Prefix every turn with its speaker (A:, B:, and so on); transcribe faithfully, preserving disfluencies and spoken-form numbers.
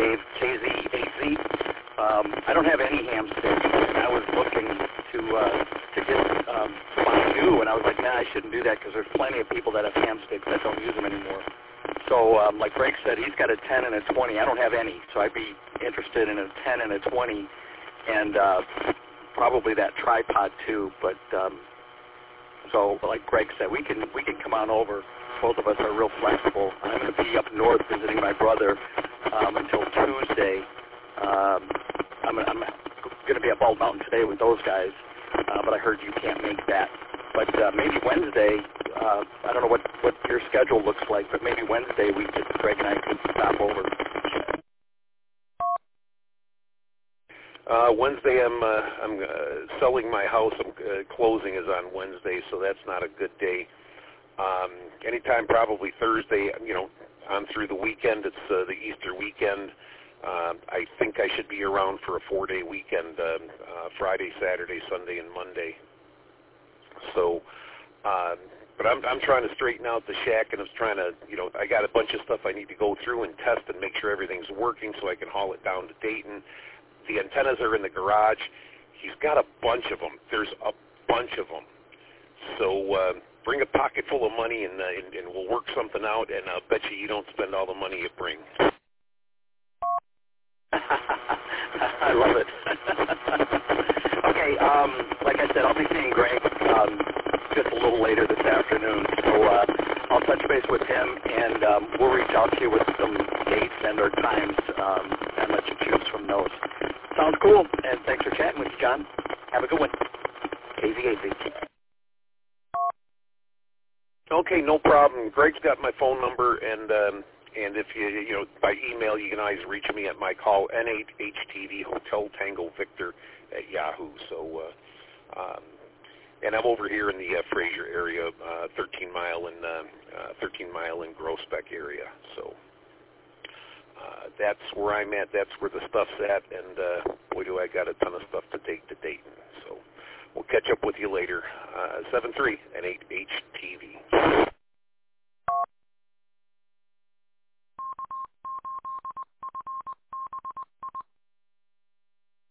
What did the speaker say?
A: Dave, K Z A Z. Um, I don't have any ham sticks, and I was looking to uh, to get um, buy new, and I was like, nah, I shouldn't do that because there's plenty of people that have ham sticks that don't use them anymore. So, um, like Greg said, he's got a ten and a twenty. I don't have any, so I'd be interested in a ten and a twenty, and uh, probably that tripod too. But um, so, like Greg said, we can we can come on over. Both of us are real flexible. I'm going to be up north visiting my brother um, until Tuesday. Um, I'm, I'm going to be at Bald Mountain today with those guys, uh, but I heard you can't make that. But uh, maybe Wednesday, uh, I don't know what, what your schedule looks like, but maybe Wednesday we could, Greg and I could stop over.
B: Uh, Wednesday I'm uh, I'm uh, selling my house. I'm, uh, closing is on Wednesday, so that's not a good day. Um, anytime probably Thursday, you know, on through the weekend. It's uh, the Easter weekend. Uh, I think I should be around for a four-day weekend, uh, uh, Friday, Saturday, Sunday, and Monday. So, uh, but I'm, I'm trying to straighten out the shack, and I was trying to, you know, I got a bunch of stuff I need to go through and test and make sure everything's working so I can haul it down to Dayton. The antennas are in the garage. He's got a bunch of them. There's a bunch of them. So uh, bring a pocket full of money, and, uh, and, and we'll work something out, and I'll bet you you don't spend all the money you bring.
A: I love it. Okay, um, like I said, I'll be seeing Greg um, just a little later this afternoon, so uh, I'll touch base with him, and um, we'll reach out to you with some dates and or times um, and let you choose from those. Sounds cool, and thanks for chatting with you, John. Have a good one. K Z A Z.
B: Okay, no problem. Greg's got my phone number, and um, and if you you know by email, you can always reach me at my call N eight H T V Hotel Tango Victor at Yahoo. So, uh, um, and I'm over here in the uh, Fraser area, uh, thirteen mile in uh, uh, thirteen mile in Groesbeck area. So uh, that's where I'm at. That's where the stuff's at, and uh, boy, do I got a ton of stuff to take to Dayton. So we'll catch up with you later. Uh, seven three N eight H T V.